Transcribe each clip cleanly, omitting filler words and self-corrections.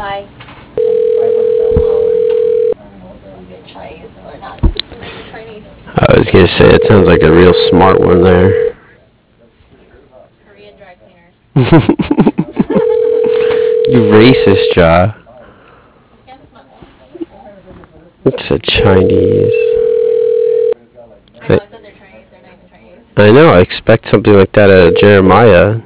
Hi. I was gonna say it sounds like a real smart one there. Korean dry cleaners. You racist, Ja. Can't smuggle. It's a Chinese. I know, I said they're Chinese. They're not even Chinese. I know. I expect something like that out of Jeremiah.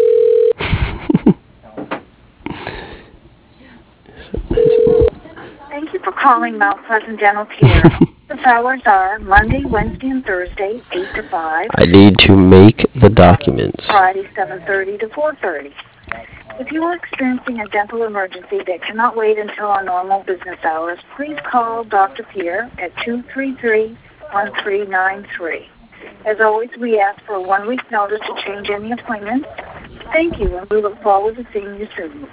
Thank you for calling Mount Pleasant Dental Care. The hours are Monday, Wednesday, and Thursday, 8 to 5. I need to make the documents. Friday, 7:30 to 4:30. If you are experiencing a dental emergency that cannot wait until our normal business hours, please call Dr. Pierre at 233-1393. As always, we ask for a 1-week notice to change any appointments. Thank you, and we look forward to seeing you soon.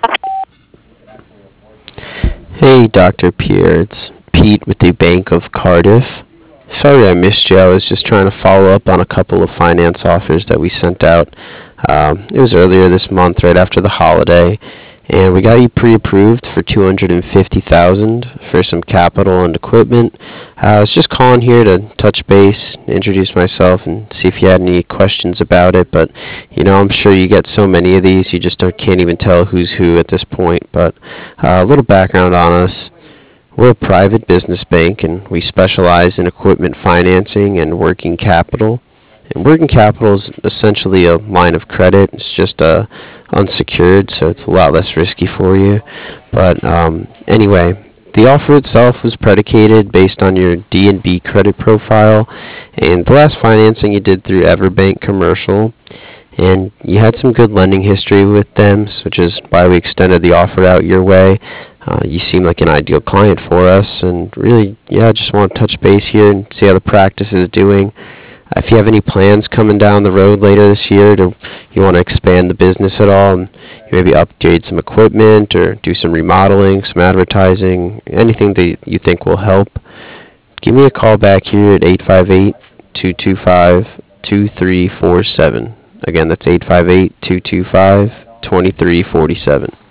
Hey, Dr. Pierre. It's Pete with the Bank of Cardiff. Sorry I missed you. I was just trying to follow up on a couple of finance offers that we sent out. It was earlier this month, right after the holiday, and we got you pre-approved for $250,000 for some capital and equipment. I was just calling here to touch base, introduce myself, and see if you had any questions about it. But I'm sure you get so many of these, you just can't even tell who's who at this point. But a little background on us. We're a private business bank, and we specialize in equipment financing and working capital. And working capital is essentially a line of credit. It's just unsecured, so it's a lot less risky for you. But anyway, the offer itself was predicated based on your D&B credit profile and the last financing you did through Everbank Commercial. And you had some good lending history with them, which is why we extended the offer out your way. You seem like an ideal client for us, and really, I just want to touch base here and see how the practice is doing. If you have any plans coming down the road later this year, you want to expand the business at all, and maybe upgrade some equipment or do some remodeling, some advertising, anything that you think will help, give me a call back here at 858-225-2347. Again, that's 858-225-2347.